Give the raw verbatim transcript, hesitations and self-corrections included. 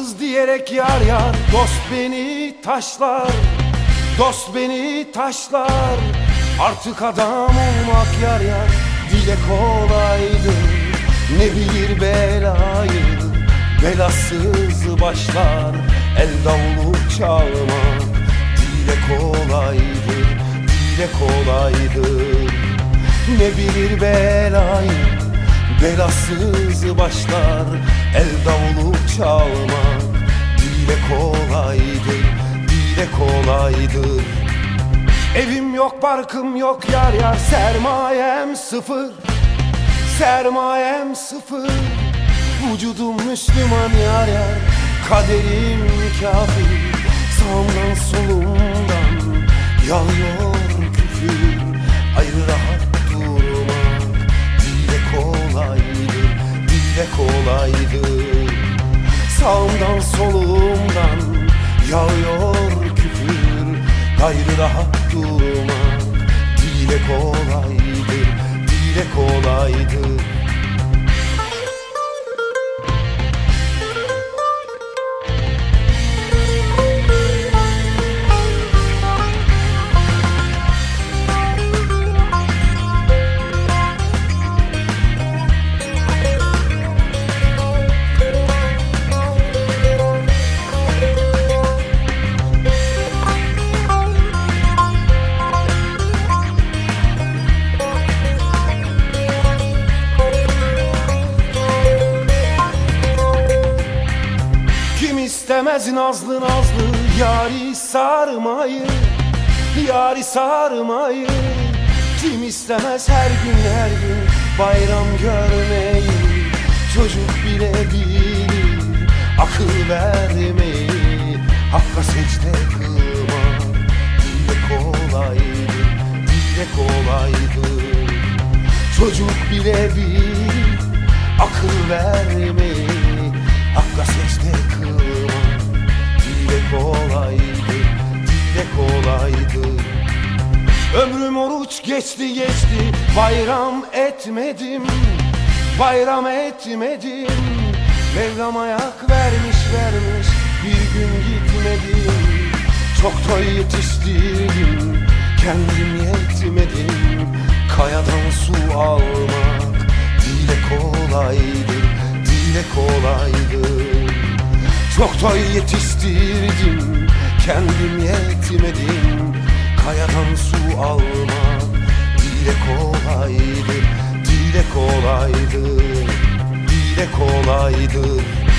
Vefasız diyerek yar yar, dost beni taşlar, dost beni taşlar. Artık adam olmak yar yar, dile kolaydı. Ne bilir belayı, belasız başlar. El davulu çalmak dile kolaydı, dile kolaydı. Ne bilir belayı, belasız başlar. El davulu çalmak dile kolaydı, dile kolaydı. Evim yok, barkım yok yar yar, sermayem sıfır, sermayem sıfır. Vücudum Müslüman yar yar, kaderim kafir. Sağımdan solumdan yağıyor küfür. Ayrı rahat durmak dile kolaydı, dile kolaydı. Sağımdan solumdan yağıyor küfür. Gayrı rahat durmak dile kolaydı, dile kolaydı. İstemez nazlı nazlı yari sarmayı, yari sarmayı. Kim istemez her gün her gün bayram görmeyi. Çocuk bile bilir akıl vermeyi. Hakka secde kılmak dile kolaydı, dile kolaydı. Çocuk bile bilir akıl vermeyi. Hakka secde kılmak dile kolaydı, dile kolaydı. Ömrüm oruç geçti geçti, bayram etmedim, bayram etmedim. Mevlam ayak vermiş vermiş, bir gün gitmedim. Çok da yetiştirdim, kendim yetmedim. Kayadan su almak dile kolaydı, dile kolaydı. Çok da yetiştirdim, kendim yetmedim. Kayadan su almak dile kolaydı, dile kolaydı, dile kolaydı.